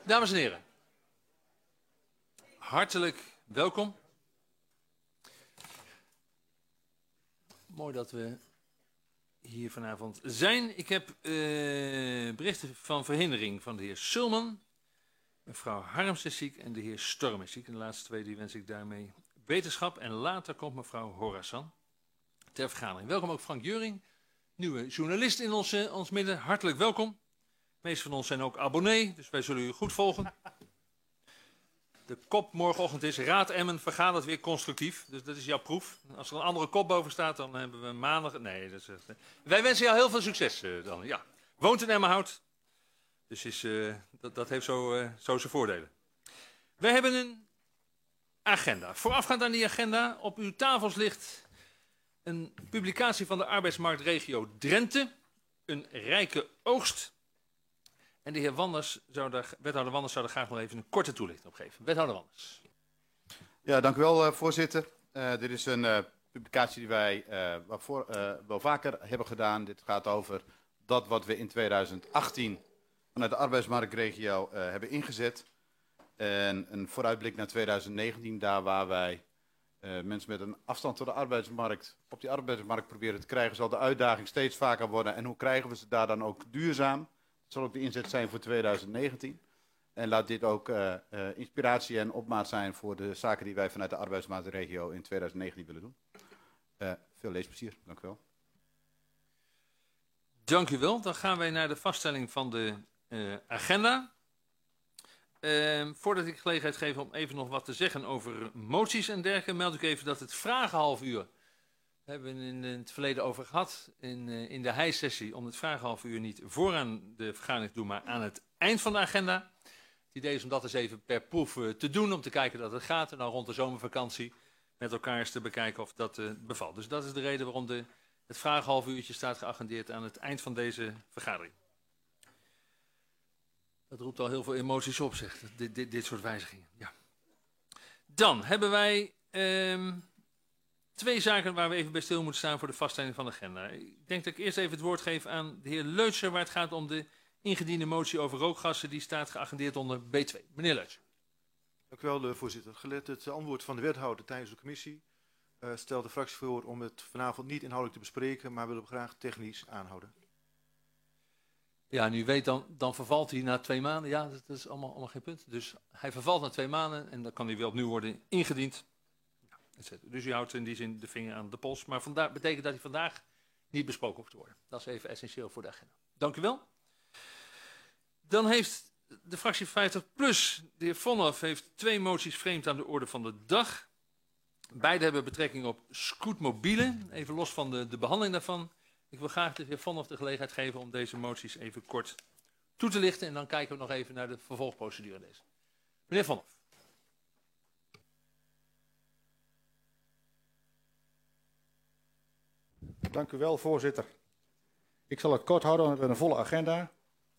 Dames en heren, hartelijk welkom. Mooi dat we hier vanavond zijn. Ik heb berichten van verhindering van de heer Sulman, mevrouw Harms is ziek en de heer Storm is ziek. En de laatste twee die wens ik daarmee wetenschap. En later komt mevrouw Horasan ter vergadering. Welkom ook Frank Juring, nieuwe journalist in ons midden. Hartelijk welkom. De meesten van ons zijn ook abonnee, dus wij zullen u goed volgen. De kop morgenochtend is Raad Emmen vergadert weer constructief. Dus dat is jouw proef. Als er een andere kop boven staat, dan hebben we maandag... Nee, dat is... Wij wensen jou heel veel succes dan. Ja. Woont in Emmenhout. Dus dat heeft zo zijn voordelen. Wij hebben een agenda. Voorafgaand aan die agenda, op uw tafels ligt een publicatie van de arbeidsmarktregio Drenthe. Een rijke oogst. En de heer wethouder Wanders zou er graag nog even een korte toelichting op geven. Wethouder Wanders. Ja, dank u wel, voorzitter. Dit is een publicatie die wij wel vaker hebben gedaan. Dit gaat over dat wat we in 2018 vanuit de arbeidsmarktregio hebben ingezet. En een vooruitblik naar 2019, daar waar wij mensen met een afstand tot de arbeidsmarkt op die arbeidsmarkt proberen te krijgen, zal de uitdaging steeds vaker worden. En hoe krijgen we ze daar dan ook duurzaam? Dat zal ook de inzet zijn voor 2019. En laat dit ook inspiratie en opmaat zijn voor de zaken die wij vanuit de arbeidsmarktregio in 2019 willen doen. Veel leesplezier, dank u wel. Dank u wel. Dan gaan wij naar de vaststelling van de agenda. Voordat ik gelegenheid geef om even nog wat te zeggen over moties en dergelijke, meld ik even dat het vragenhalfuur, hebben we in het verleden over gehad, in de hijsessie, om het vragenhalfuur niet vooraan de vergadering te doen, maar aan het eind van de agenda. Het idee is om dat eens even per proef te doen, om te kijken dat het gaat. En dan rond de zomervakantie met elkaar eens te bekijken of dat bevalt. Dus dat is de reden waarom het vragenhalfuurtje staat geagendeerd aan het eind van deze vergadering. Dat roept al heel veel emoties op, zegt dit soort wijzigingen. Ja. Dan hebben wij twee zaken waar we even bij stil moeten staan voor de vaststelling van de agenda. Ik denk dat ik eerst even het woord geef aan de heer Leutser, waar het gaat om de ingediende motie over rookgassen. Die staat geagendeerd onder B2. Meneer Leutser. Dank u wel, voorzitter. Gelet het antwoord van de wethouder tijdens de commissie stelt de fractie voor om het vanavond niet inhoudelijk te bespreken, maar willen we graag technisch aanhouden. Ja, en u weet dan vervalt hij na 2 maanden. Ja, dat is allemaal geen punt. Dus hij vervalt na 2 maanden en dan kan hij weer opnieuw worden ingediend. Ja, dus u houdt in die zin de vinger aan de pols. Maar betekent dat hij vandaag niet besproken hoeft te worden. Dat is even essentieel voor de agenda. Dank u wel. Dan heeft de fractie 50PLUS, de heer Vonhoff, heeft 2 moties vreemd aan de orde van de dag. Beide hebben betrekking op scootmobielen. Even los van de behandeling daarvan. Ik wil graag de heer Vonhoff de gelegenheid geven om deze moties even kort toe te lichten. En dan kijken we nog even naar de vervolgprocedure deze. Meneer Vonhoff. Dank u wel, voorzitter. Ik zal het kort houden, want we hebben een volle agenda.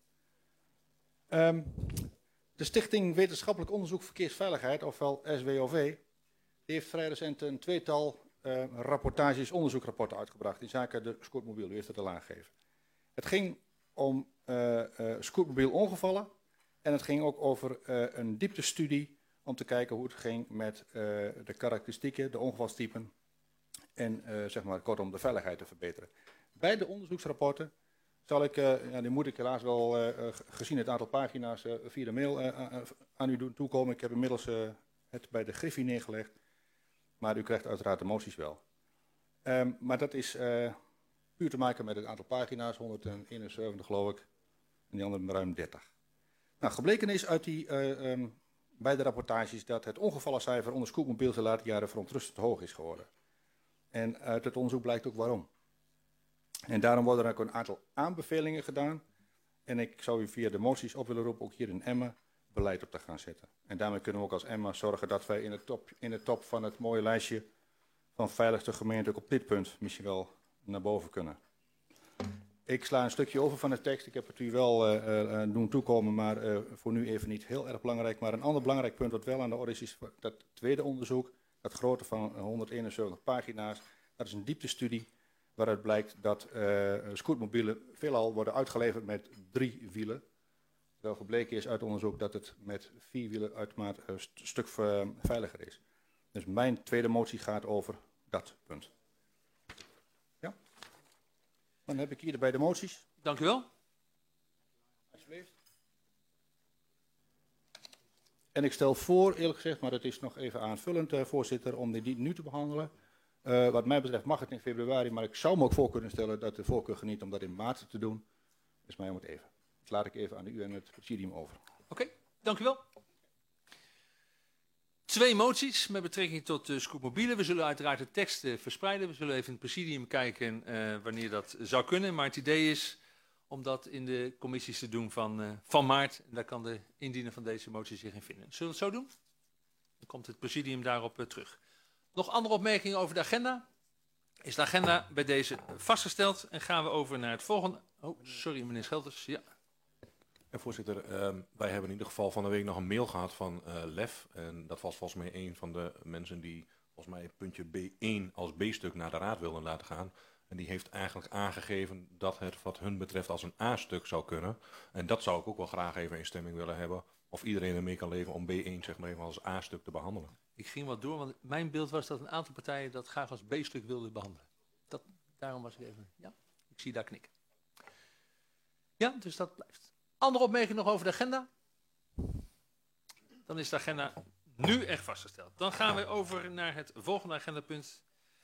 De Stichting Wetenschappelijk Onderzoek Verkeersveiligheid, ofwel SWOV, die heeft vrij recent een 2-tal onderzoekrapporten uitgebracht in zaken de scootmobiel. U heeft het al aangegeven. Het ging om scootmobiel ongevallen en het ging ook over een dieptestudie om te kijken hoe het ging met de karakteristieken, de ongevalstypen en zeg maar kortom de veiligheid te verbeteren. Beide onderzoeksrapporten zal ik, die moet ik helaas wel gezien het aantal pagina's via de mail aan u doen toekomen. Ik heb inmiddels het bij de Griffie neergelegd. Maar u krijgt uiteraard de moties wel. Maar dat is puur te maken met het aantal pagina's, 171 geloof ik, en die andere ruim 30. Nou, gebleken is uit die beide rapportages dat het ongevallencijfer onder scootmobiels de laatste jaren verontrustend hoog is geworden. En uit het onderzoek blijkt ook waarom. En daarom worden er ook een aantal aanbevelingen gedaan. En ik zou u via de moties op willen roepen, ook hier in Emmen, beleid op te gaan zetten. En daarmee kunnen we ook als Emma zorgen dat wij in de top van het mooie lijstje van veiligste gemeenten ook op dit punt misschien wel naar boven kunnen. Ik sla een stukje over van de tekst. Ik heb het u wel doen toekomen, maar voor nu even niet heel erg belangrijk. Maar een ander belangrijk punt wat wel aan de orde is dat tweede onderzoek, dat grote van 171 pagina's. Dat is een dieptestudie waaruit blijkt dat scootmobielen veelal worden uitgeleverd met 3 wielen. Terwijl gebleken is uit onderzoek dat het met 4 wielen uitermate een stuk veiliger is. Dus mijn tweede motie gaat over dat punt. Ja. Dan heb ik hier de beide moties. Dank u wel. Alsjeblieft. En ik stel voor, eerlijk gezegd, maar het is nog even aanvullend, voorzitter, om die nu te behandelen. Wat mij betreft mag het in februari, maar ik zou me ook voor kunnen stellen dat de voorkeur geniet om dat in maart te doen. Dus mij om het even. Dat laat ik even aan u en het presidium over. Oké, dank u wel. 2 moties met betrekking tot de scootmobielen. We zullen uiteraard de tekst verspreiden. We zullen even in het presidium kijken wanneer dat zou kunnen. Maar het idee is om dat in de commissies te doen van maart. En daar kan de indiener van deze motie zich in vinden. Zullen we het zo doen? Dan komt het presidium daarop terug. Nog andere opmerkingen over de agenda? Is de agenda bij deze vastgesteld? En gaan we over naar het volgende... Oh, sorry meneer Schelters. Ja. Voorzitter, wij hebben in ieder geval van de week nog een mail gehad van LEF. En dat was volgens mij een van de mensen die volgens mij puntje B1 als B-stuk naar de raad wilden laten gaan. En die heeft eigenlijk aangegeven dat het wat hun betreft als een A-stuk zou kunnen. En dat zou ik ook wel graag even in stemming willen hebben. Of iedereen ermee kan leven om B1 zeg maar even als A-stuk te behandelen. Ik ging wat door, want mijn beeld was dat een aantal partijen dat graag als B-stuk wilden behandelen. Daarom was ik even... Ja, ik zie daar knikken. Ja, dus dat blijft. Andere opmerking nog over de agenda? Dan is de agenda nu echt vastgesteld. Dan gaan we over naar het volgende agendapunt.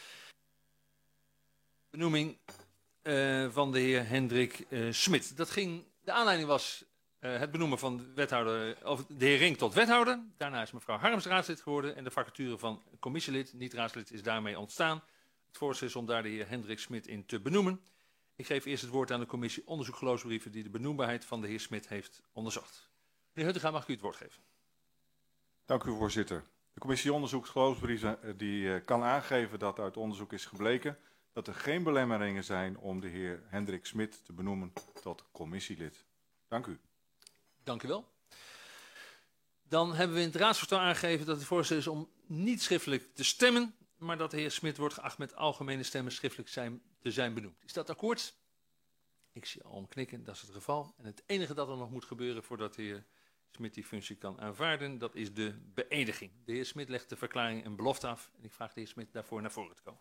Benoeming van de heer Hendrik Smit. De aanleiding was het benoemen van de wethouder, of de heer Rink tot wethouder. Daarna is mevrouw Harms raadslid geworden en de vacature van commissielid, niet raadslid, is daarmee ontstaan. Het voorstel is om daar de heer Hendrik Smit in te benoemen. Ik geef eerst het woord aan de commissie onderzoek geloofsbrieven die de benoembaarheid van de heer Smit heeft onderzocht. Meneer Huttega, mag ik u het woord geven? Dank u, voorzitter. De commissie onderzoek geloofsbrieven die kan aangeven dat uit onderzoek is gebleken dat er geen belemmeringen zijn om de heer Hendrik Smit te benoemen tot commissielid. Dank u. Dank u wel. Dan hebben we in het raadsvoorstel aangegeven dat het voorstel is om niet schriftelijk te stemmen, maar dat de heer Smit wordt geacht met algemene stemmen schriftelijk te zijn benoemd. Is dat akkoord? Ik zie al om knikken, dat is het geval. En het enige dat er nog moet gebeuren voordat de heer Smit die functie kan aanvaarden, dat is de beëdiging. De heer Smit legt de verklaring en belofte af en ik vraag de heer Smit daarvoor naar voren te komen.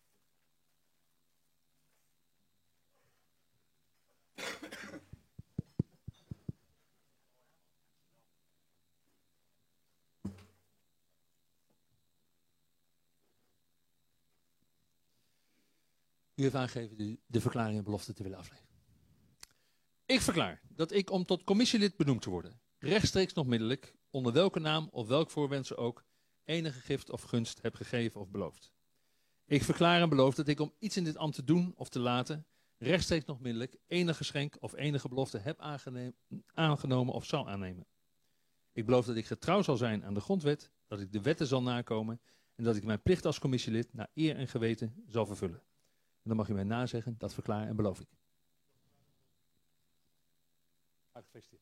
U heeft aangegeven de verklaring en belofte te willen afleggen. Ik verklaar dat ik om tot commissielid benoemd te worden, rechtstreeks nog middelijk, onder welke naam of welk voorwendsel ook, enige gift of gunst heb gegeven of beloofd. Ik verklaar en beloof dat ik om iets in dit ambt te doen of te laten, rechtstreeks nog middelijk, enig geschenk of enige belofte heb aangenomen of zal aannemen. Ik beloof dat ik getrouw zal zijn aan de grondwet, dat ik de wetten zal nakomen en dat ik mijn plicht als commissielid naar eer en geweten zal vervullen. En dan mag u mij nazeggen, dat verklaar en beloof ik. Gefeliciteerd.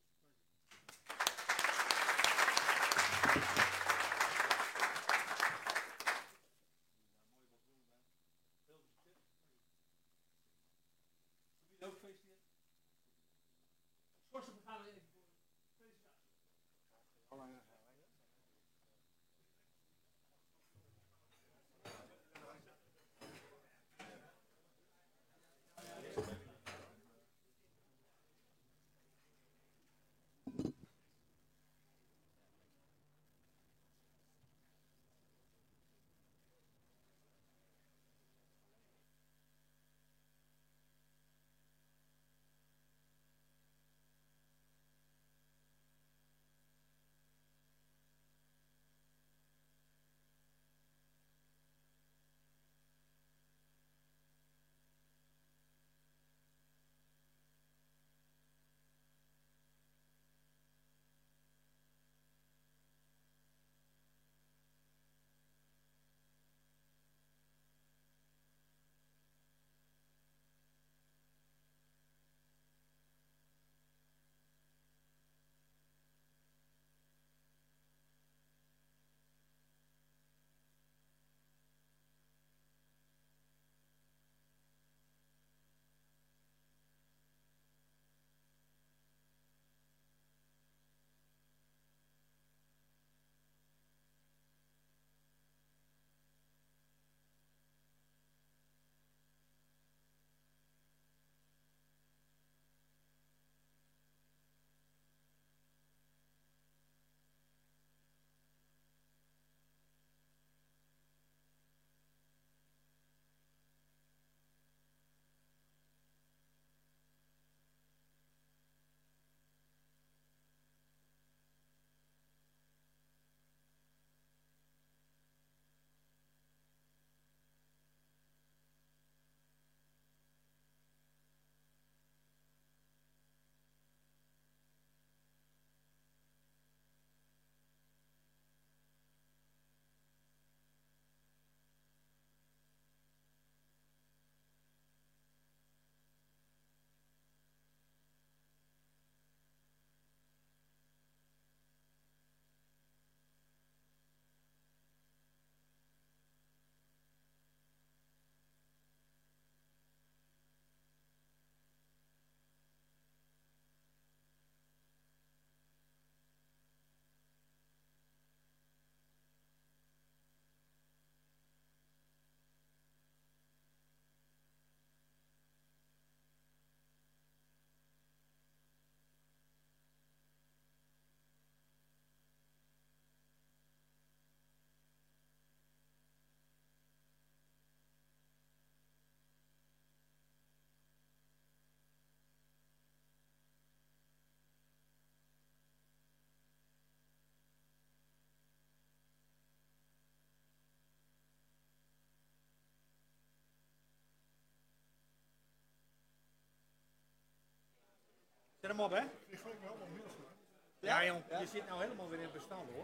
Zet hem op, hè? Ja, jong. Je zit nou helemaal weer in bestand, hoor.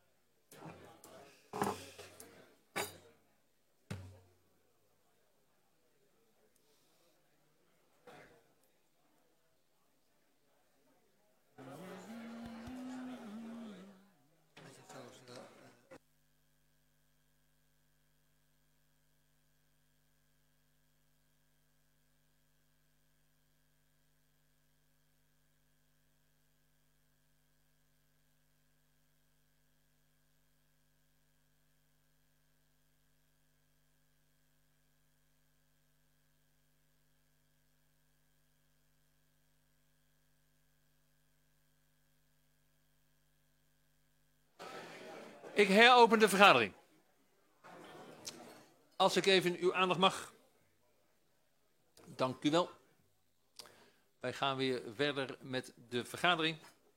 Ik heropen de vergadering. Als ik even uw aandacht mag. Dank u wel. Wij gaan weer verder met de vergadering.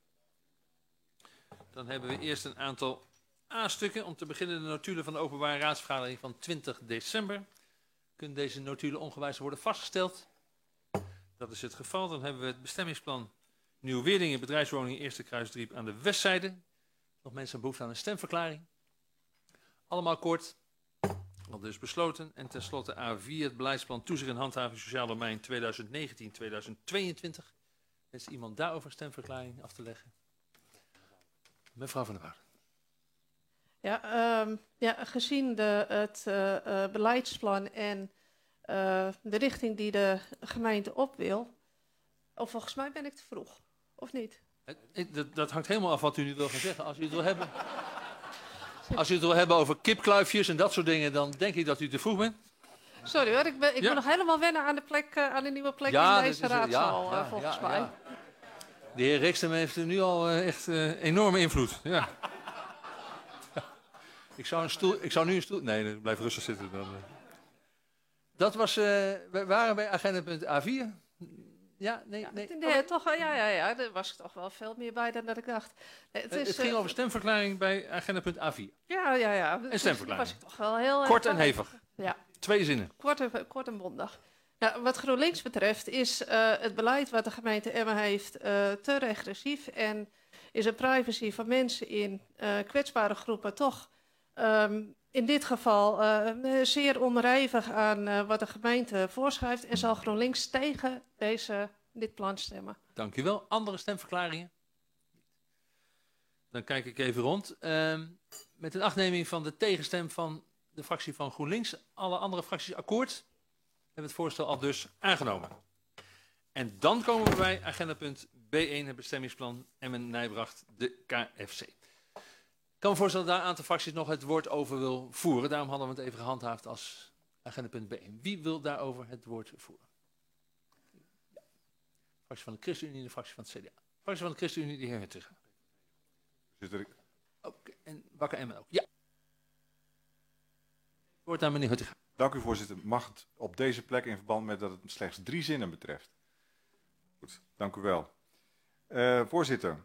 Dan hebben we eerst een aantal A-stukken. Om te beginnen de notulen van de openbare raadsvergadering van 20 december. Kunnen deze notulen ongewijzigd worden vastgesteld? Dat is het geval. Dan hebben we het bestemmingsplan Nieuw-Weerdingen, bedrijfswoning Eerste Kruisdriep aan de westzijde. Nog mensen behoefte aan een stemverklaring? Allemaal kort. Al dus besloten. En tenslotte A4, het beleidsplan toezicht en handhaving sociaal domein 2019-2022. Is iemand daarover een stemverklaring af te leggen? Mevrouw van der Waarden. Ja, gezien het beleidsplan en de richting die de gemeente op wil. Of volgens mij ben ik te vroeg, of niet? Dat hangt helemaal af wat u nu wil gaan zeggen. Als u het wil hebben, als u het wil hebben over kipkluifjes en dat soort dingen, dan denk ik dat u te vroeg bent. Sorry hoor, ik moet nog helemaal wennen aan de plek, aan de nieuwe plek in deze raadzaal, volgens mij. Ja. De heer Riksem heeft nu al echt enorme invloed. Ja. Ik zou nu een stoel... Nee, blijf rustig zitten. Dan, Dat was... we waren bij agendapunt A4. Ja, nee. Daar was ik toch wel veel meer bij dan dat ik dacht. Het ging over stemverklaring bij agendapunt A4. Ja. En stemverklaring. Was ik toch wel heel kort en hevig. Ja. 2 zinnen. Kort en bondig. Nou, wat GroenLinks betreft is het beleid wat de gemeente Emmen heeft te regressief. En is de privacy van mensen in kwetsbare groepen toch in dit geval zeer onrijvig aan wat de gemeente voorschrijft. En zal GroenLinks tegen dit plan stemmen. Dank u wel. Andere stemverklaringen? Dan kijk ik even rond. Met een achtneming van de tegenstem van de fractie van GroenLinks. Alle andere fracties akkoord. We hebben het voorstel al dus aangenomen. En dan komen we bij agendapunt B1, het bestemmingsplan Emmen-Nijbracht, de KFC. Ik kan me voorstellen dat daar een aantal fracties nog het woord over wil voeren. Daarom hadden we het even gehandhaafd als agendapunt B1. Wie wil daarover het woord voeren? Ja. De fractie van de ChristenUnie en de fractie van het CDA. De fractie van de ChristenUnie, de heer Huttiger. Oké, en Wakker Emmen ook. Ja. Woord aan meneer Huttiger. Dank u, voorzitter. Mag het op deze plek in verband met dat het slechts 3 zinnen betreft? Goed, dank u wel. Voorzitter.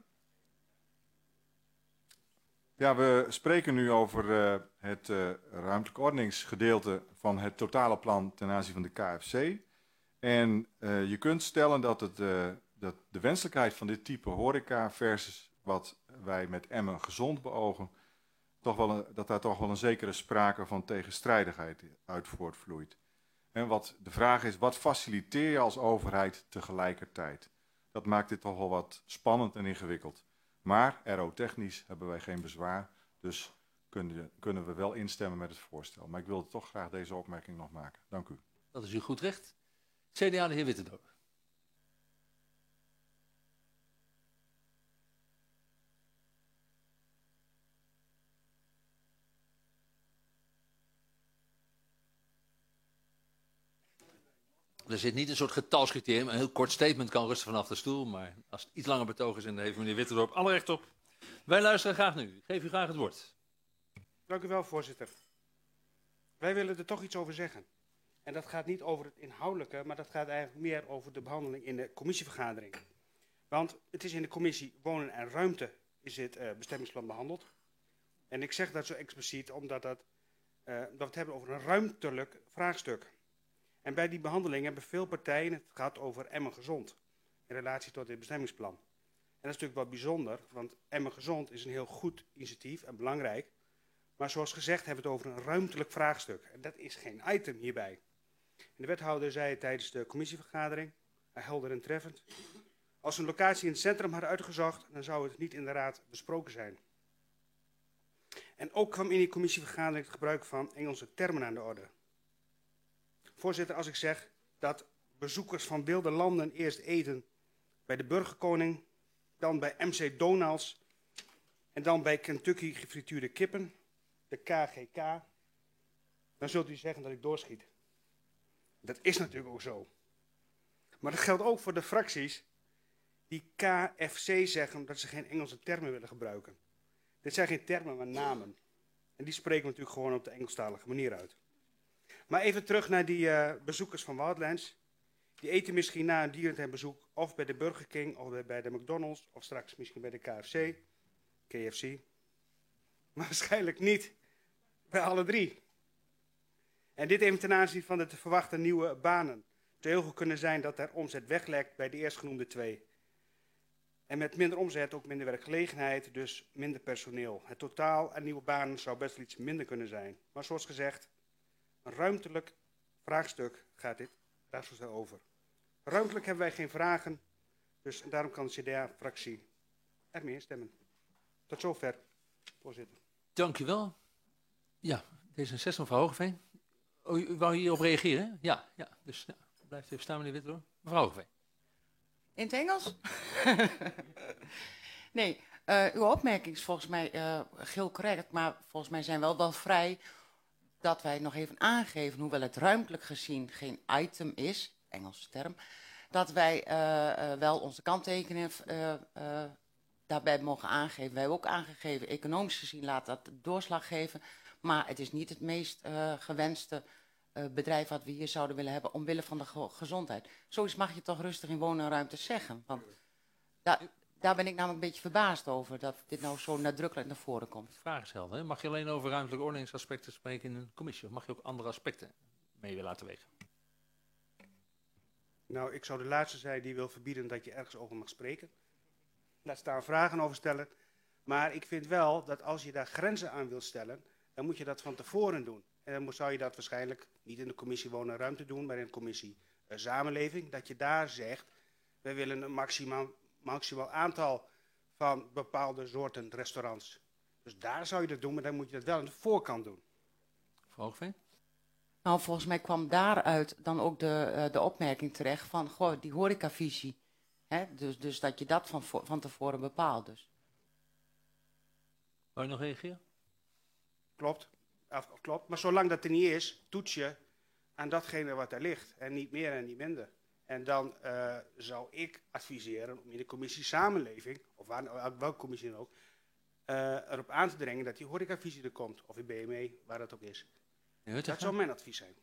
Ja, we spreken nu over het ruimtelijk ordeningsgedeelte van het totale plan ten aanzien van de KFC. En je kunt stellen dat, dat de wenselijkheid van dit type horeca versus wat wij met Emmen gezond beogen, dat daar toch wel een zekere sprake van tegenstrijdigheid uit voortvloeit. En wat de vraag is, wat faciliteer je als overheid tegelijkertijd? Dat maakt dit toch wel wat spannend en ingewikkeld. Maar RO-technisch hebben wij geen bezwaar, dus kunnen we wel instemmen met het voorstel. Maar ik wilde toch graag deze opmerking nog maken. Dank u. Dat is uw goed recht. CDA, de heer Wittendorp. Er zit niet een soort getalscriterium. Een heel kort statement kan rustig vanaf de stoel. Maar als het iets langer betoog is, dan heeft meneer Wittendorp alle recht op. Wij luisteren graag nu. Ik geef u graag het woord. Dank u wel, voorzitter. Wij willen er toch iets over zeggen. En dat gaat niet over het inhoudelijke, maar dat gaat eigenlijk meer over de behandeling in de commissievergadering. Want het is in de commissie Wonen en Ruimte is het bestemmingsplan behandeld. En ik zeg dat zo expliciet omdat dat we het hebben over een ruimtelijk vraagstuk. En bij die behandeling hebben veel partijen het gehad over Emmen gezond. in relatie tot dit bestemmingsplan. En dat is natuurlijk wel bijzonder, want Emmen Gezond is een heel goed initiatief en belangrijk. Maar zoals gezegd hebben we het over een ruimtelijk vraagstuk. En dat is geen item hierbij. En de wethouder zei tijdens de commissievergadering, helder en treffend, als we een locatie in het centrum hadden uitgezocht, dan zou het niet in de raad besproken zijn. En ook kwam in die commissievergadering het gebruik van Engelse termen aan de orde. Voorzitter, als ik zeg dat bezoekers van wilde landen eerst eten bij de Burgerkoning, dan bij MC Donalds en dan bij Kentucky gefrituurde kippen, de KGK, dan zult u zeggen dat ik doorschiet. Dat is natuurlijk ook zo. Maar dat geldt ook voor de fracties die KFC zeggen dat ze geen Engelse termen willen gebruiken. Dit zijn geen termen, maar namen. En die spreken we natuurlijk gewoon op de Engelstalige manier uit. Maar even terug naar die bezoekers van Wildlands. Die eten misschien na een dierentuinbezoek of bij de Burger King of bij de McDonald's of straks misschien bij de KFC. Maar waarschijnlijk niet bij alle drie. En dit even ten aanzien van de te verwachten nieuwe banen. Het zou heel goed kunnen zijn dat er omzet weglekt bij de eerstgenoemde twee. En met minder omzet ook minder werkgelegenheid, dus minder personeel. Het totaal aan nieuwe banen zou best wel iets minder kunnen zijn. Maar zoals gezegd, een ruimtelijk vraagstuk gaat dit raadsvoorstel over. Ruimtelijk hebben wij geen vragen, dus daarom kan de CDA-fractie ermee instemmen. Tot zover, voorzitter. Dank u wel. Ja, D66, mevrouw Hogeveen. Oh, u wou hierop reageren? Ja, dus blijft even staan, meneer Witteloor. Mevrouw Hogeveen. In het Engels? Nee, uw opmerking is volgens mij heel correct, maar volgens mij zijn we wel vrij dat wij nog even aangeven, hoewel het ruimtelijk gezien geen item is, Engelse term, dat wij wel onze kanttekeningen daarbij mogen aangeven. Wij hebben ook aangegeven, economisch gezien laat dat doorslag geven, maar het is niet het meest gewenste bedrijf wat we hier zouden willen hebben omwille van de gezondheid. Zoiets mag je toch rustig in wonenruimte zeggen. Want daar ben ik namelijk een beetje verbaasd over, dat dit nou zo nadrukkelijk naar voren komt. Vraag is helder. Mag je alleen over ruimtelijke ordeningsaspecten spreken in een commissie? Of mag je ook andere aspecten mee weer laten wegen? Nou, ik zou de laatste zijn die wil verbieden dat je ergens over mag spreken. Laat staan vragen over stellen. Maar ik vind wel dat als je daar grenzen aan wilt stellen, dan moet je dat van tevoren doen. En dan zou je dat waarschijnlijk niet in de commissie Wonen en Ruimte doen, maar in de commissie Samenleving. Dat je daar zegt, wij willen een maximaal aantal van bepaalde soorten restaurants. Dus daar zou je dat doen, maar dan moet je dat wel aan de voorkant doen. Mevrouw Hogeveen? Nou, volgens mij kwam daaruit dan ook de opmerking terecht van, goh, die horecavisie. Hè? Dus dat je dat van tevoren bepaalt. Dus. Wou je nog reageren? Klopt. Klopt. Maar zolang dat er niet is, toets je aan datgene wat er ligt. En niet meer en niet minder. En dan zou ik adviseren om in de commissie Samenleving, of welke commissie dan ook, erop aan te dringen dat die horecavisie er komt. Of in BME, waar dat ook is. Dat zou mijn advies zijn.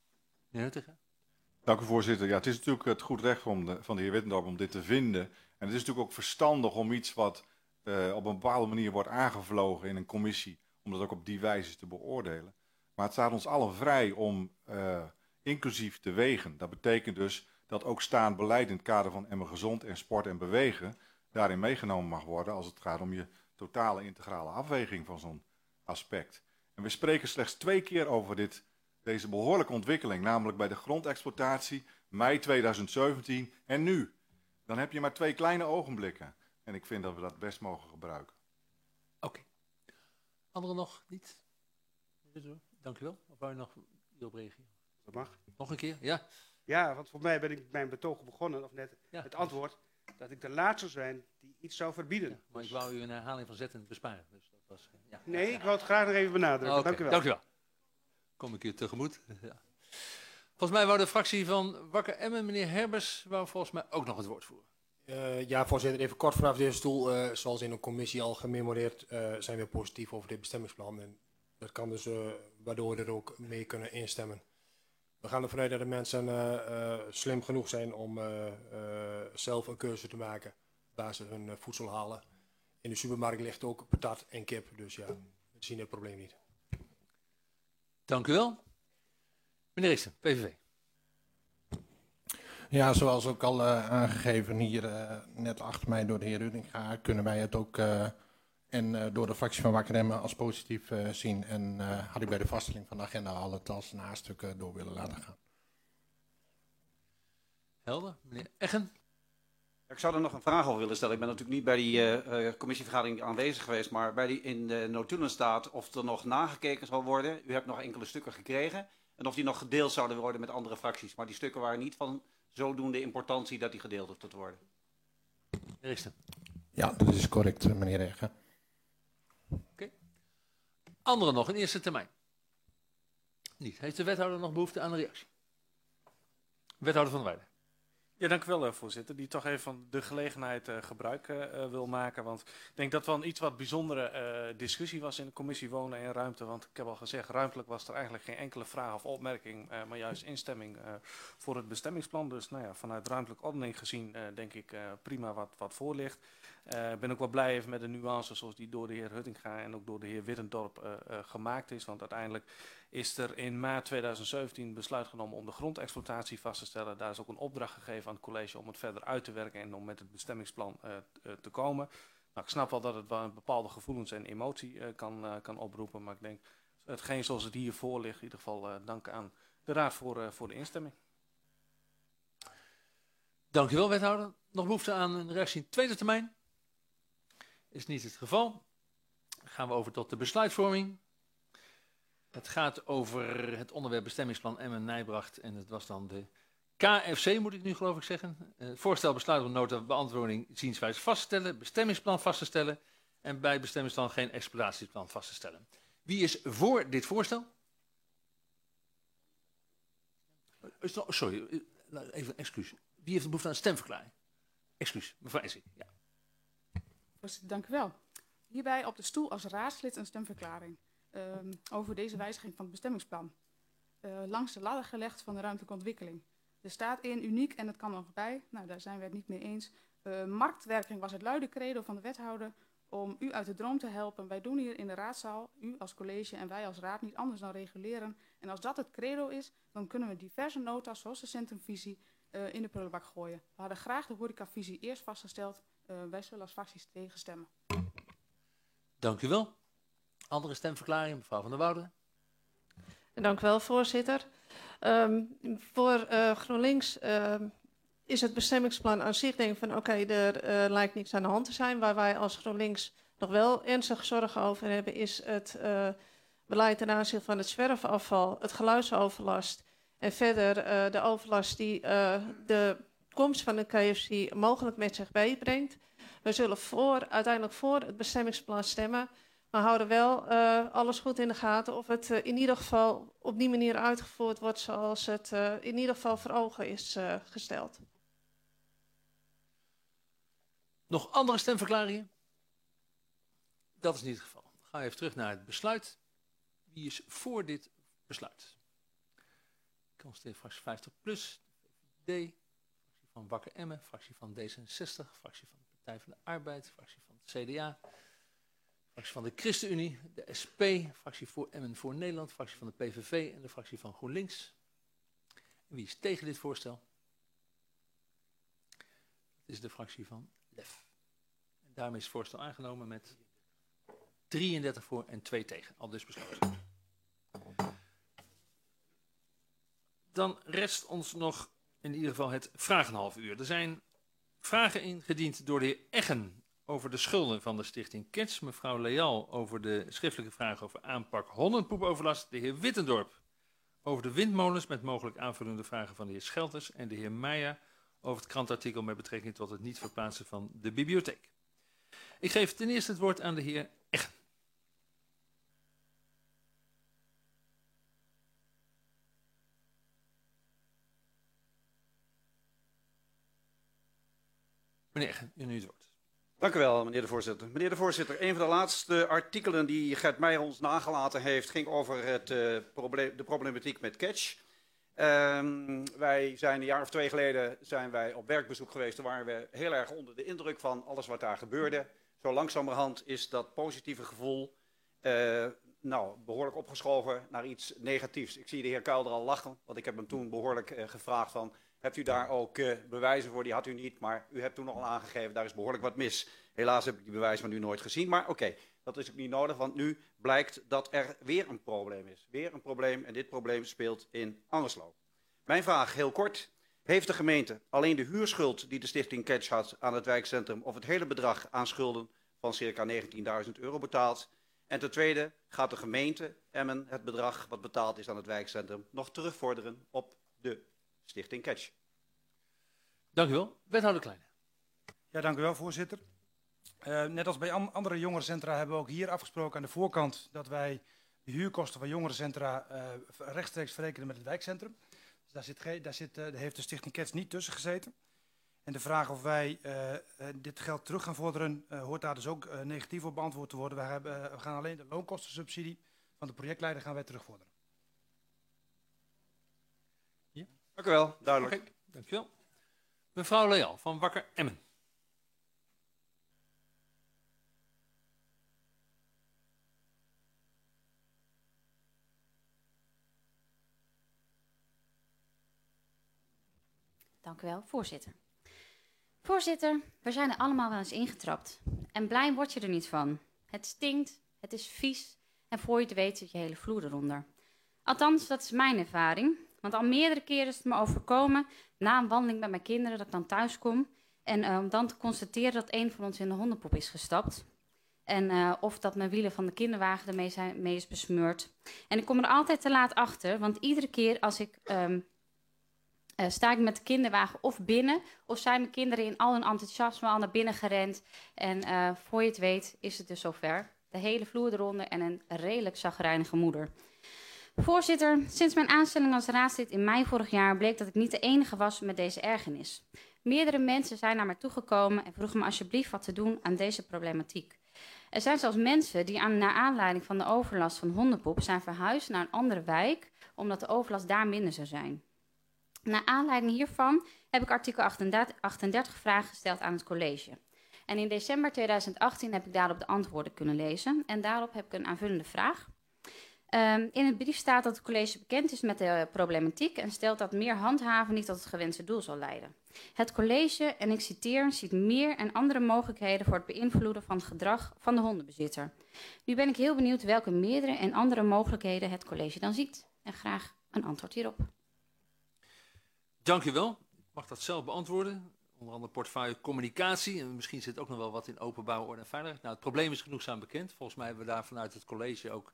Dank u, voorzitter. Ja, het is natuurlijk het goed recht van de heer Wittendorp om dit te vinden. En het is natuurlijk ook verstandig om iets wat op een bepaalde manier wordt aangevlogen in een commissie, om dat ook op die wijze te beoordelen. Maar het staat ons allen vrij om inclusief te wegen. Dat betekent dus dat ook staand beleid in het kader van Emmen Gezond en Sport en Bewegen daarin meegenomen mag worden als het gaat om je totale integrale afweging van zo'n aspect. En we spreken slechts 2 keer over deze behoorlijke ontwikkeling, namelijk bij de grondexploitatie, mei 2017 en nu. Dan heb je maar 2 kleine ogenblikken. En ik vind dat we dat best mogen gebruiken. Oké. Anderen nog niet? Dank u wel. Of wou je nog hierop reageren? Dat mag. Nog een keer? Ja. Ja, want voor mij ben ik mijn betoog begonnen, of net het antwoord, dat ik de laatste zou zijn die iets zou verbieden. Ja, maar ik wou u een herhaling van zetten besparen. Dus dat was, Nee, ik wou het graag nog even benadrukken. Okay. Dank u wel. Dank u wel. Kom ik u tegemoet. Ja. Volgens mij wou de fractie van Wakker Emmen, meneer Herbers, wou volgens mij ook nog het woord voeren. Ja, voorzitter, even kort vanaf deze stoel. Zoals in de commissie al gememoreerd, zijn we positief over dit bestemmingsplan. En dat kan dus waardoor we er ook mee kunnen instemmen. We gaan ervan uit dat de mensen slim genoeg zijn om zelf een keuze te maken waar ze hun voedsel halen. In de supermarkt ligt ook patat en kip, dus ja, we zien het probleem niet. Dank u wel. Meneer Riksen, PVV. Ja, zoals ook al aangegeven hier net achter mij door de heer Rudinga, kunnen wij het ook en door de fractie van Wakker Emmen als positief zien. En had ik bij de vaststelling van de agenda al het als een A-stuk door willen laten gaan. Helder. Meneer Eggen. Ik zou er nog een vraag over willen stellen. Ik ben natuurlijk niet bij die commissievergadering aanwezig geweest, maar bij die in de notulen staat of er nog nagekeken zal worden. U hebt nog enkele stukken gekregen en of die nog gedeeld zouden worden met andere fracties. Maar die stukken waren niet van zodoende importantie dat die gedeeld hoeft te worden. Ja, dat is correct, meneer Eggen. Oké. Anderen nog in eerste termijn? Niet. Heeft de wethouder nog behoefte aan een reactie? Wethouder van der Weijden. Ja, dank u wel, voorzitter. Die toch even van de gelegenheid gebruik wil maken. Want ik denk dat wel een iets wat bijzondere discussie was in de commissie Wonen en Ruimte. Want ik heb al gezegd, ruimtelijk was er eigenlijk geen enkele vraag of opmerking, maar juist instemming voor het bestemmingsplan. Dus nou ja, vanuit ruimtelijke ordening gezien denk ik prima wat voor ligt. Ik ben ook wel blij even met de nuances zoals die door de heer Huttinga en ook door de heer Wittendorp gemaakt is. Want uiteindelijk is er in maart 2017 besluit genomen om de grondexploitatie vast te stellen. Daar is ook een opdracht gegeven aan het college om het verder uit te werken en om met het bestemmingsplan te komen. Nou, ik snap wel dat het wel bepaalde gevoelens en emotie kan oproepen, maar ik denk hetgeen zoals het hier voor ligt, in ieder geval dank aan de raad voor de instemming. Dank u wel, wethouder. Nog behoefte aan een reactie in tweede termijn? Is niet het geval. Dan gaan we over tot de besluitvorming. Het gaat over het onderwerp bestemmingsplan Emmen-Nijbracht en het was dan de KFC, moet ik nu geloof ik zeggen. Voorstel besluit om nota beantwoording zienswijze vaststellen, bestemmingsplan vast te stellen en bij bestemmingsplan geen exploitatieplan vast te stellen. Wie is voor dit voorstel? Sorry, even een excuus. Wie heeft de behoefte aan een stemverklaring? Excuus, mevrouw Essing. Ja. Voorzitter, dank u wel. Hierbij op de stoel als raadslid een stemverklaring over deze wijziging van het bestemmingsplan. Langs de ladder gelegd van de ruimtelijke ontwikkeling. Er staat in uniek en het kan nog bij, nou daar zijn we het niet mee eens. Marktwerking was het luide credo van de wethouder om u uit de droom te helpen. Wij doen hier in de raadzaal, u als college en wij als raad niet anders dan reguleren. En als dat het credo is, dan kunnen we diverse nota's zoals de centrumvisie in de prullenbak gooien. We hadden graag de horecavisie eerst vastgesteld. Wij zullen als fracties tegenstemmen. Dank u wel. Andere stemverklaring, mevrouw van der Woude. Dank u wel, voorzitter. Voor GroenLinks is het bestemmingsplan aan zich denk ik van oké, er lijkt niks aan de hand te zijn. Waar wij als GroenLinks nog wel ernstig zorgen over hebben is het beleid ten aanzien van het zwerfafval, het geluidsoverlast en verder de overlast die de komst van de KFC mogelijk met zich meebrengt. We zullen uiteindelijk voor het bestemmingsplan stemmen, maar houden wel alles goed in de gaten of het in ieder geval op die manier uitgevoerd wordt zoals het in ieder geval voor ogen is gesteld. Nog andere stemverklaringen? Dat is niet het geval. Dan gaan we even terug naar het besluit. Wie is voor dit besluit? Ik constateer fractie 50PLUS, VVD, fractie van Wakker Emmen, fractie van D66, fractie van de Partij van de Arbeid, fractie van het CDA, fractie van de ChristenUnie, de SP, fractie voor Emmen voor Nederland, fractie van de PVV en de fractie van GroenLinks. En wie is tegen dit voorstel? Dat is de fractie van LEF. En daarmee is het voorstel aangenomen met 33 voor en 2 tegen. Al dus besloten. Dan rest ons nog in ieder geval het vragenhalf uur. Er zijn vragen ingediend door de heer Eggen over de schulden van de stichting Cats. Mevrouw Leal over de schriftelijke vraag over aanpak hondenpoepoverlast. De heer Wittendorp over de windmolens met mogelijk aanvullende vragen van de heer Schelters. En de heer Meijer over het krantartikel met betrekking tot het niet verplaatsen van de bibliotheek. Ik geef ten eerste het woord aan de heer Eggen. Meneer Eggen, u nu het woord. Dank u wel, meneer de voorzitter. Meneer de voorzitter, een van de laatste artikelen die Gert Meijer ons nagelaten heeft, ging over de problematiek met catch. Wij zijn een jaar of 2 geleden op werkbezoek geweest. Toen waren we heel erg onder de indruk van alles wat daar gebeurde. Zo langzamerhand is dat positieve gevoel behoorlijk opgeschoven naar iets negatiefs. Ik zie de heer Kuilder al lachen, want ik heb hem toen behoorlijk gevraagd van, Hebt u daar ook bewijzen voor? Die had u niet, maar u hebt toen al aangegeven, daar is behoorlijk wat mis. Helaas heb ik die bewijzen van u nooit gezien, maar oké, dat is ook niet nodig, want nu blijkt dat er weer een probleem is. Weer een probleem en dit probleem speelt in Angerslo. Mijn vraag, heel kort. Heeft de gemeente alleen de huurschuld die de stichting Catch had aan het wijkcentrum of het hele bedrag aan schulden van circa €19.000 betaald? En ten tweede, gaat de gemeente Emmen het bedrag wat betaald is aan het wijkcentrum nog terugvorderen op de stichting Catch? Dank u wel. Wethouder Kleine. Ja, dank u wel, voorzitter. Net als bij andere jongerencentra hebben we ook hier afgesproken aan de voorkant dat wij de huurkosten van jongerencentra rechtstreeks verrekenen met het wijkcentrum. Dus daar heeft de stichting Catch niet tussen gezeten. En de vraag of wij dit geld terug gaan vorderen, hoort daar dus ook negatief op beantwoord te worden. We gaan alleen de loonkostensubsidie van de projectleider gaan wij terugvorderen. Ja. Dank u wel, duidelijk. Okay, dank u wel. Mevrouw Leal van Wakker Emmen. Dank u wel, voorzitter. Voorzitter, we zijn er allemaal wel eens ingetrapt. En blij word je er niet van. Het stinkt, het is vies en voor je het weet zit je hele vloer eronder. Althans, dat is mijn ervaring. Want al meerdere keren is het me overkomen na een wandeling met mijn kinderen dat ik dan thuis kom. En om dan te constateren dat een van ons in de hondenpoep is gestapt. En of dat mijn wielen van de kinderwagen ermee is besmeurd. En ik kom er altijd te laat achter, want iedere keer als ik... sta ik met de kinderwagen of binnen, of zijn mijn kinderen in al hun enthousiasme al naar binnen gerend. En voor je het weet is het dus zover. De hele vloer eronder en een redelijk chagrijnige moeder. Voorzitter, sinds mijn aanstelling als raadslid in mei vorig jaar bleek dat ik niet de enige was met deze ergernis. Meerdere mensen zijn naar mij toegekomen en vroegen me alsjeblieft wat te doen aan deze problematiek. Er zijn zelfs mensen die naar aanleiding van de overlast van hondenpoep zijn verhuisd naar een andere wijk, omdat de overlast daar minder zou zijn. Naar aanleiding hiervan heb ik artikel 38 vragen gesteld aan het college. En in december 2018 heb ik daarop de antwoorden kunnen lezen. En daarop heb ik een aanvullende vraag. In het brief staat dat het college bekend is met de problematiek en stelt dat meer handhaven niet tot het gewenste doel zal leiden. Het college, en ik citeer, ziet meer en andere mogelijkheden voor het beïnvloeden van het gedrag van de hondenbezitter. Nu ben ik heel benieuwd welke meerdere en andere mogelijkheden het college dan ziet. En graag een antwoord hierop. Dank u wel. Ik mag dat zelf beantwoorden. Onder andere portefeuille communicatie. En misschien zit ook nog wel wat in openbare orde en veiligheid. Nou, het probleem is genoegzaam bekend. Volgens mij hebben we daar vanuit het college ook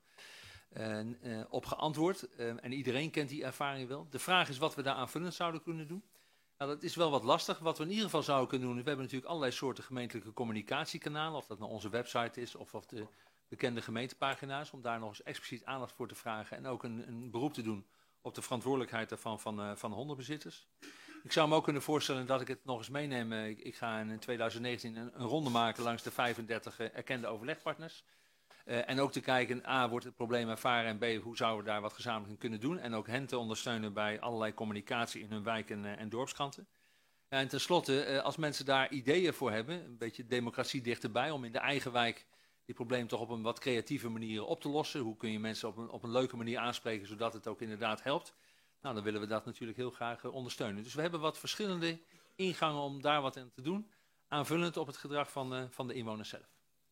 op geantwoord. En iedereen kent die ervaring wel. De vraag is wat we daar aanvullend zouden kunnen doen. Nou, dat is wel wat lastig. Wat we in ieder geval zouden kunnen doen. We hebben natuurlijk allerlei soorten gemeentelijke communicatiekanalen. Of dat nou onze website is of de bekende gemeentepagina's. Om daar nog eens expliciet aandacht voor te vragen. En ook een beroep te doen op de verantwoordelijkheid daarvan van hondenbezitters. Ik zou me ook kunnen voorstellen dat ik het nog eens meeneem. Ik ga in 2019 een ronde maken langs de 35 erkende overlegpartners. En ook te kijken, A, wordt het probleem ervaren en B, hoe zouden we daar wat gezamenlijk in kunnen doen. En ook hen te ondersteunen bij allerlei communicatie in hun wijken en dorpskranten. En tenslotte, als mensen daar ideeën voor hebben, een beetje democratie dichterbij, om in de eigen wijk die probleem toch op een wat creatieve manier op te lossen. Hoe kun je mensen op een leuke manier aanspreken, zodat het ook inderdaad helpt. Nou, dan willen we dat natuurlijk heel graag ondersteunen. Dus we hebben wat verschillende ingangen om daar wat aan te doen. Aanvullend op het gedrag van de inwoners zelf.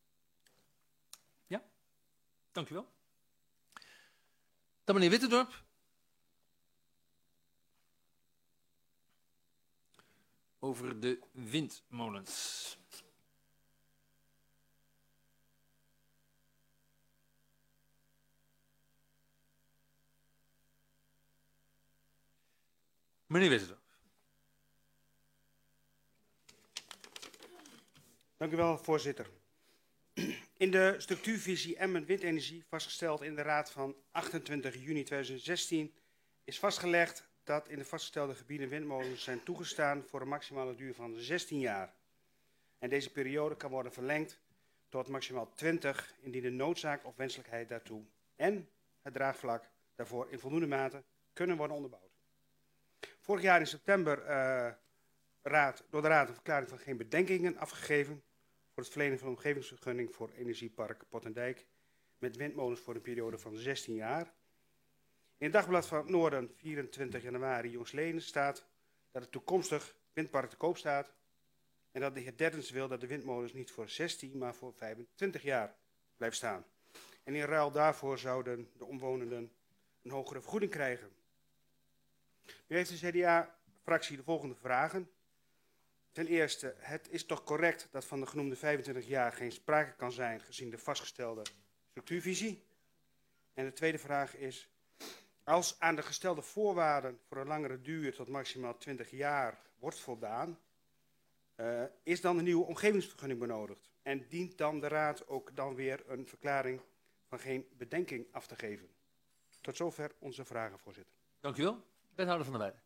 Ja, dank u wel. Dan meneer Wittendorp. Over de windmolens. Meneer Wittendorp. Dank u wel, voorzitter. In de structuurvisie Emmen Windenergie, vastgesteld in de Raad van 28 juni 2016, is vastgelegd dat in de vastgestelde gebieden windmolens zijn toegestaan voor een maximale duur van 16 jaar. En deze periode kan worden verlengd tot maximaal 20, indien de noodzaak of wenselijkheid daartoe en het draagvlak daarvoor in voldoende mate kunnen worden onderbouwd. Vorig jaar in september door de Raad een verklaring van geen bedenkingen afgegeven voor het verlenen van een omgevingsvergunning voor Energiepark Pottendijk met windmolens voor een periode van 16 jaar. In het Dagblad van het Noorden, 24 januari, jongstleden, staat dat het toekomstig windpark te koop staat. En dat de heer Derdens wil dat de windmolens niet voor 16, maar voor 25 jaar blijven staan. En in ruil daarvoor zouden de omwonenden een hogere vergoeding krijgen. Nu heeft de CDA-fractie de volgende vragen. Ten eerste, het is toch correct dat van de genoemde 25 jaar geen sprake kan zijn gezien de vastgestelde structuurvisie? En de tweede vraag is, als aan de gestelde voorwaarden voor een langere duur tot maximaal 20 jaar wordt voldaan, is dan een nieuwe omgevingsvergunning benodigd? En dient dan de Raad ook dan weer een verklaring van geen bedenking af te geven? Tot zover onze vragen, voorzitter. Dank u wel. Wethouder Van der Weijden.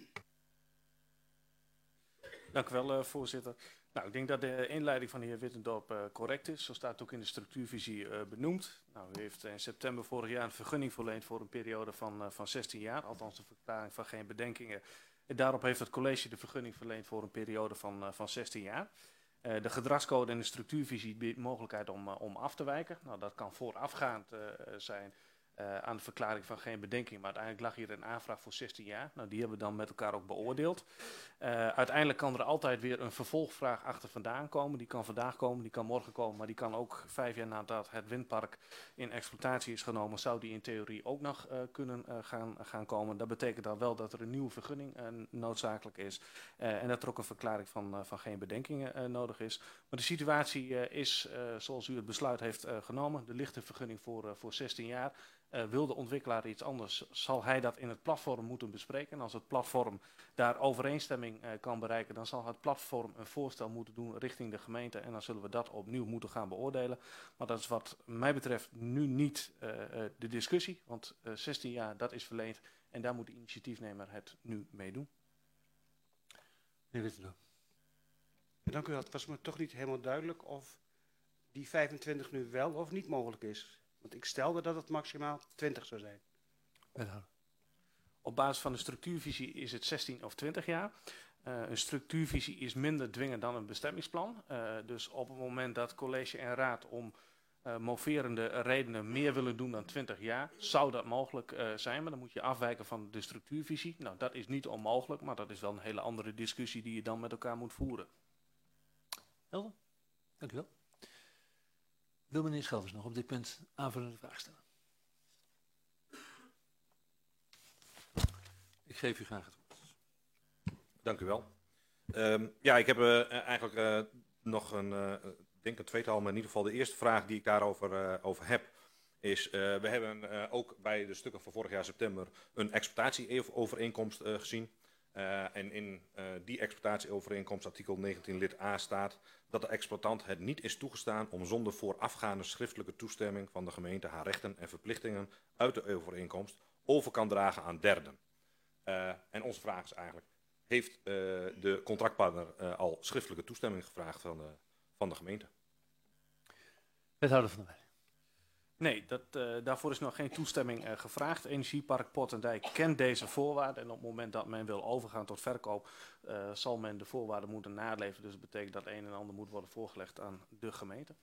Dank u wel, voorzitter. Nou, ik denk dat de inleiding van de heer Wittendorp correct is. Zo staat het ook in de structuurvisie benoemd. Nou, u heeft in september vorig jaar een vergunning verleend voor een periode van 16 jaar. Althans de verklaring van geen bedenkingen. En daarop heeft het college de vergunning verleend voor een periode van 16 jaar. De gedragscode en de structuurvisie biedt mogelijkheid om af te wijken. Nou, dat kan voorafgaand zijn aan de verklaring van geen bedenking. Maar uiteindelijk lag hier een aanvraag voor 16 jaar. Nou, die hebben we dan met elkaar ook beoordeeld. Uiteindelijk kan er altijd weer een vervolgvraag achter vandaan komen. Die kan vandaag komen, die kan morgen komen. Maar die kan ook 5 jaar nadat het windpark in exploitatie is genomen, zou die in theorie ook nog kunnen gaan komen. Dat betekent dan wel dat er een nieuwe vergunning noodzakelijk is. En dat er ook een verklaring van geen bedenkingen nodig is. Maar de situatie is, zoals u het besluit heeft genomen, er ligt een vergunning voor 16 jaar. Wil de ontwikkelaar iets anders, zal hij dat in het platform moeten bespreken. En als het platform daar overeenstemming kan bereiken, dan zal het platform een voorstel moeten doen richting de gemeente. En dan zullen we dat opnieuw moeten gaan beoordelen. Maar dat is wat mij betreft nu niet de discussie. Want 16 jaar, dat is verleend. En daar moet de initiatiefnemer het nu mee doen. Meneer Wittendorp. Dank u wel. Het was me toch niet helemaal duidelijk of die 25 nu wel of niet mogelijk is. Want ik stelde dat het maximaal 20 zou zijn. Op basis van de structuurvisie is het 16 of 20 jaar. Een structuurvisie is minder dwingend dan een bestemmingsplan. Dus op het moment dat college en raad om moverende redenen meer willen doen dan 20 jaar, zou dat mogelijk zijn. Maar dan moet je afwijken van de structuurvisie. Nou, dat is niet onmogelijk, maar dat is wel een hele andere discussie die je dan met elkaar moet voeren. Helder? Dank u wel. Wil meneer Schelvers nog op dit punt aanvullende vraag stellen? Ik geef u graag het woord. Dank u wel. Ja, ik heb eigenlijk nog denk een tweetal, maar in ieder geval de eerste vraag die ik daarover over heb, is we hebben ook bij de stukken van vorig jaar september een exploitatieovereenkomst gezien. En in die exploitatieovereenkomst, artikel 19 lid A, staat dat de exploitant het niet is toegestaan om zonder voorafgaande schriftelijke toestemming van de gemeente haar rechten en verplichtingen uit de overeenkomst over kan dragen aan derden. En onze vraag is eigenlijk, heeft de contractpartner al schriftelijke toestemming gevraagd van de gemeente? Wethouder Van der Weijden. Nee, daarvoor is nog geen toestemming gevraagd. Energiepark Pottendijk kent deze voorwaarden en op het moment dat men wil overgaan tot verkoop, zal men de voorwaarden moeten naleven. Dus dat betekent dat een en ander moet worden voorgelegd aan de gemeente.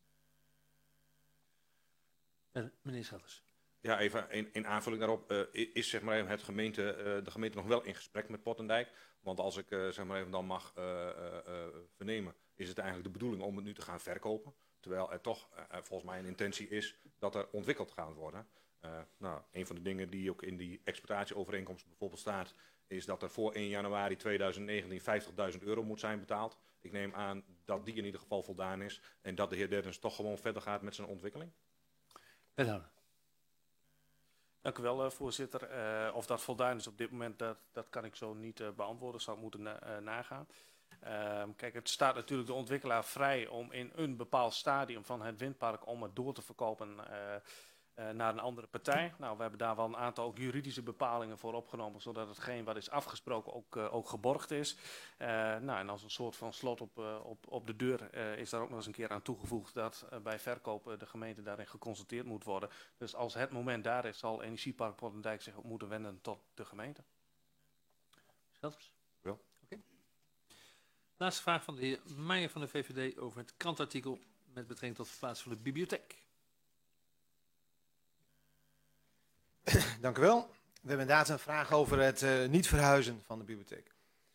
Meneer Schelvers. Ja, even in aanvulling daarop is zeg maar even de gemeente nog wel in gesprek met Pottendijk. Want als ik zeg maar even dan mag vernemen, is het eigenlijk de bedoeling om het nu te gaan verkopen. Terwijl er toch volgens mij een intentie is dat er ontwikkeld gaat worden. Nou, een van de dingen die ook in die exploitatieovereenkomst bijvoorbeeld staat, is dat er voor 1 januari 2019 €50.000 moet zijn betaald. Ik neem aan dat die in ieder geval voldaan is en dat de heer Derdens toch gewoon verder gaat met zijn ontwikkeling. Wethouder. Dank u wel, voorzitter. Of dat voldaan is op dit moment, dat kan ik zo niet beantwoorden. Zou ik moeten nagaan. Kijk, het staat natuurlijk de ontwikkelaar vrij om in een bepaald stadium van het windpark om het door te verkopen naar een andere partij. Nou, we hebben daar wel een aantal ook juridische bepalingen voor opgenomen, zodat hetgeen wat is afgesproken ook geborgd is. Nou, en als een soort van slot op de deur is daar ook nog eens een keer aan toegevoegd dat bij verkoop de gemeente daarin geconsulteerd moet worden. Dus als het moment daar is, zal Energiepark Pottendijk zich ook moeten wenden tot de gemeente. Schelvers? Wel. Oké. Laatste vraag van de heer Meijer van de VVD over het krantartikel met betrekking tot verplaatsing van de bibliotheek. Dank u wel. We hebben inderdaad een vraag over het niet verhuizen van de bibliotheek.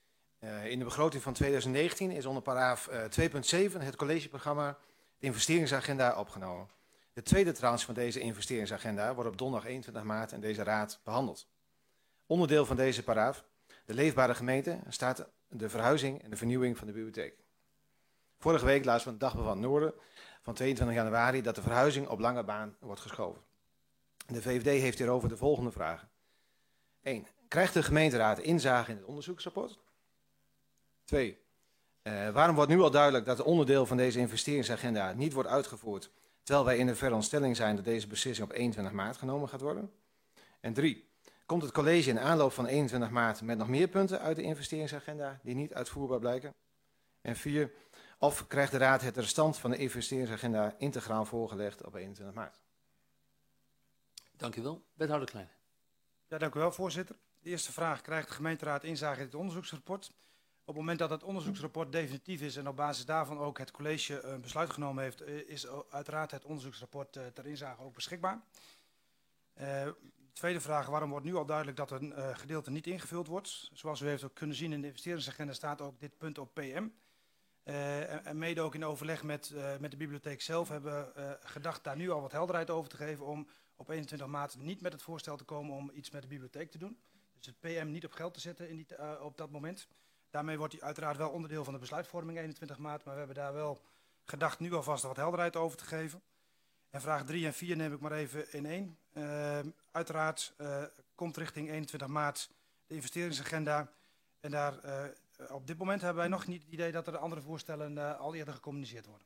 In de begroting van 2019 is onder paragraaf 2.7 het collegeprogramma de investeringsagenda opgenomen. De tweede tranche van deze investeringsagenda wordt op donderdag 21 maart in deze raad behandeld. Onderdeel van deze paragraaf, de leefbare gemeente, staat de verhuizing en de vernieuwing van de bibliotheek. Vorige week lazen we een Dagblad van het Noorden van 22 januari dat de verhuizing op lange baan wordt geschoven. De VVD heeft hierover de volgende vragen. 1. Krijgt de gemeenteraad inzage in het onderzoeksrapport? 2. Waarom wordt nu al duidelijk dat het onderdeel van deze investeringsagenda niet wordt uitgevoerd, terwijl wij in de veronderstelling zijn dat deze beslissing op 21 maart genomen gaat worden? En 3. Komt het college in aanloop van 21 maart met nog meer punten uit de investeringsagenda die niet uitvoerbaar blijken? En 4. Of krijgt de raad het restant van de investeringsagenda integraal voorgelegd op 21 maart? Dank u wel. Wethouder Klein. Ja, dank u wel, voorzitter. De eerste vraag: krijgt de gemeenteraad inzage in het onderzoeksrapport? Op het moment dat het onderzoeksrapport definitief is en op basis daarvan ook het college een besluit genomen heeft, is uiteraard het onderzoeksrapport ter inzage ook beschikbaar. Tweede vraag: waarom wordt nu al duidelijk dat een gedeelte niet ingevuld wordt? Zoals u heeft ook kunnen zien in de investeringsagenda staat ook dit punt op PM. En mede ook in overleg met de bibliotheek zelf hebben we gedacht daar nu al wat helderheid over te geven om op 21 maart niet met het voorstel te komen om iets met de bibliotheek te doen. Dus het PM niet op geld te zetten op dat moment. Daarmee wordt hij uiteraard wel onderdeel van de besluitvorming 21 maart, maar we hebben daar wel gedacht nu alvast wat helderheid over te geven. En vraag 3 en 4 neem ik maar even in één. Uiteraard komt richting 21 maart de investeringsagenda en daar op dit moment hebben wij nog niet het idee dat er andere voorstellen al eerder gecommuniceerd worden.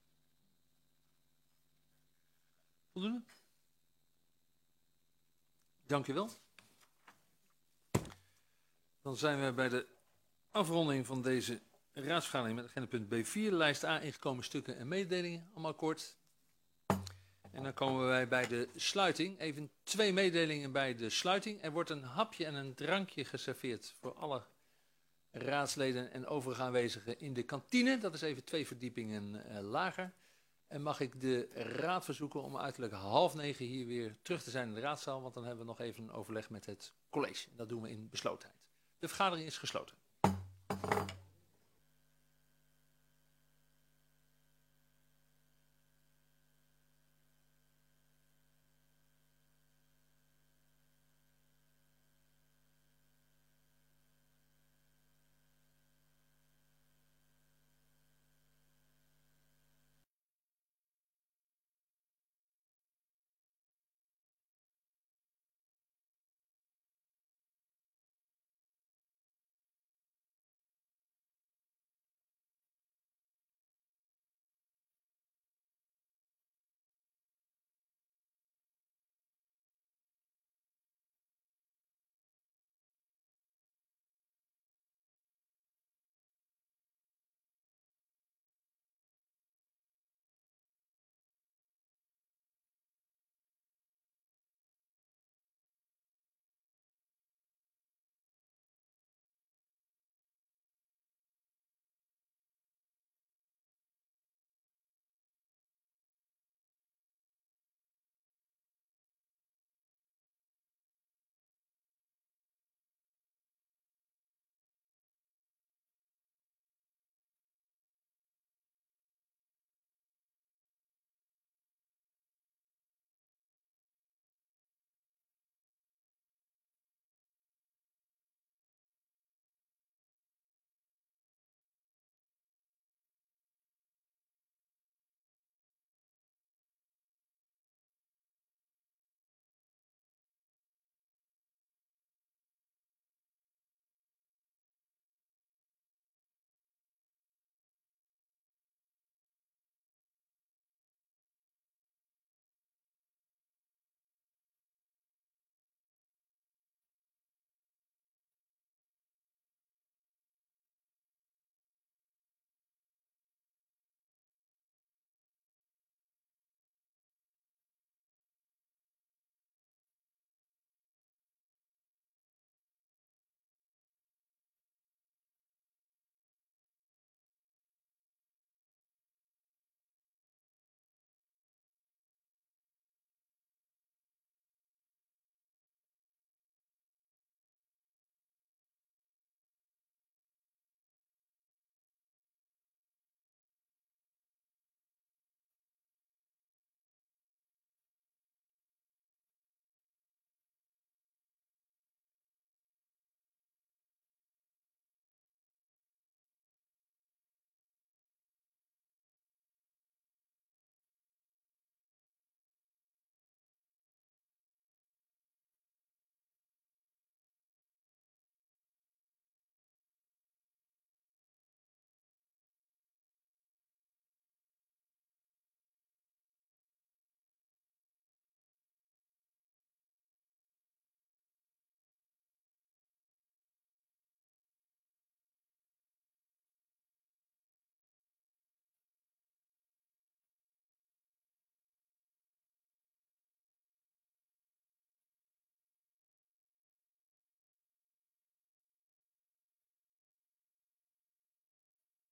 Voldoende? Dank u wel. Dan zijn we bij de afronding van deze raadsvergadering met agendapunt B4, lijst A, ingekomen stukken en mededelingen, allemaal kort. En dan komen wij bij de sluiting. Even 2 mededelingen bij de sluiting. Er wordt een hapje en een drankje geserveerd voor alle raadsleden en overige aanwezigen in de kantine. Dat is even 2 verdiepingen lager. En mag ik de raad verzoeken om uiterlijk 8:30 hier weer terug te zijn in de raadzaal, want dan hebben we nog even een overleg met het college. Dat doen we in beslotenheid. De vergadering is gesloten.